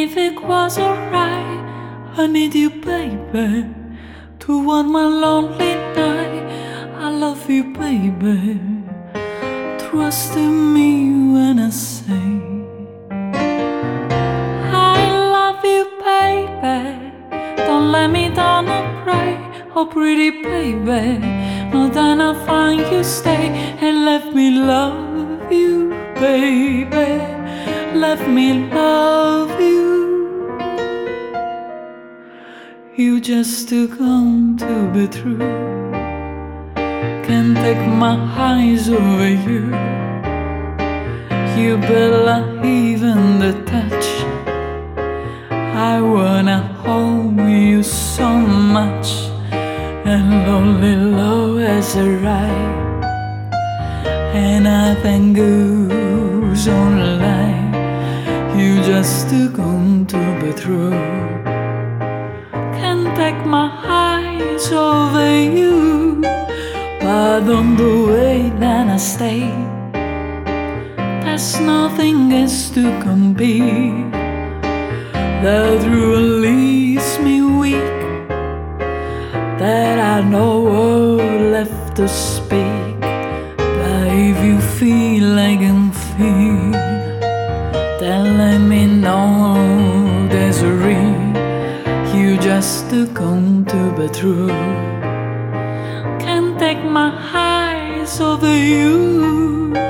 if it was alright, I need you, baby, to warm my lonely night. I love you, baby. Trust in me when I say I love you, baby. Don't let me down or pray. Oh, pretty baby, more than I'll find you stay. And let me love you, baby. Let me love you. You just too gone to be true. Can't take my eyes over you. You believe in the touch. I wanna hold you so much. And lonely love has arrived. And nothing goes online. You just too gone to be true. Can't take my eyes over you. But on the way that I stay, there's nothing else to compare. That truly leaves me weak, that I know word left to speak. But if you feel like I'm feel, then let me know there's a reason. You just too gone to be true. Can't take my eyes over you.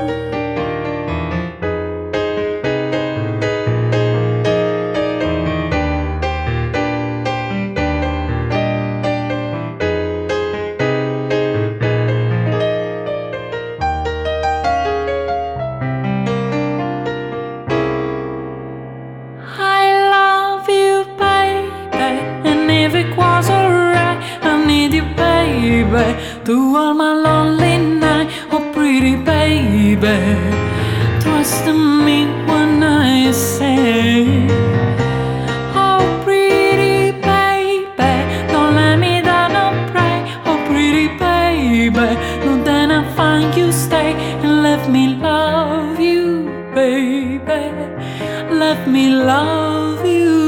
If it was alright, I need you, baby, to warm my lonely night. Oh, pretty baby, trust in me when I say, oh, pretty baby, don't let me down or pray. Oh, pretty baby, no, then I find you stay. And let me love you, baby, let me love you.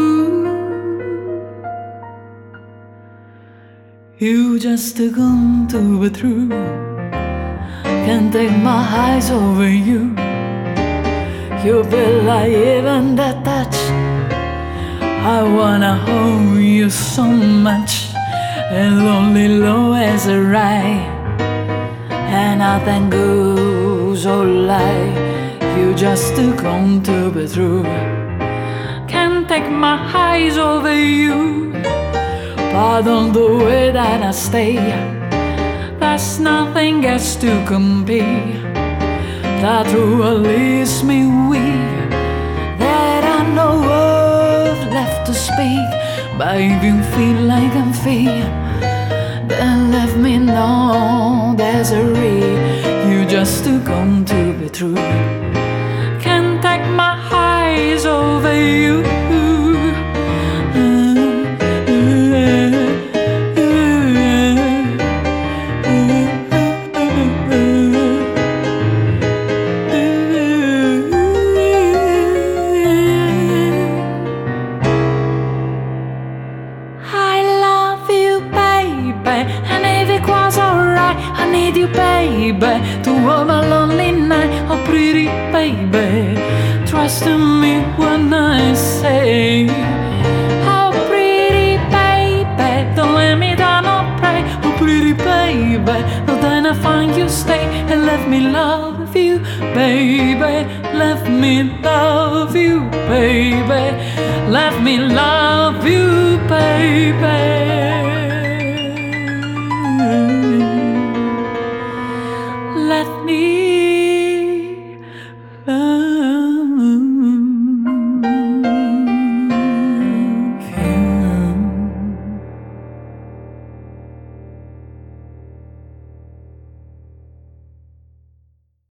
You just too gone to be true. Can't take my eyes over you. You believe in that touch. I wanna hold you so much. And lonely love has arrived. And nothing goes alright. You just too gone to be true. Can't take my eyes over you. But on the way that I stay, there's nothing else to compare. That truly leaves me weak, that I know words left to speak. But if you feel like I'm free, then let me know there's a reason. You just too gone to be true. Can't take my eyes over you. And if it was alright, I need you, baby, to warm my lonely night. Oh, pretty baby, trust in me when I say, oh, pretty baby, don't let me down or pray. Oh, pretty baby, no, then I find you stay. And let me love you, baby, let me love you, baby, let me love you, baby. Let me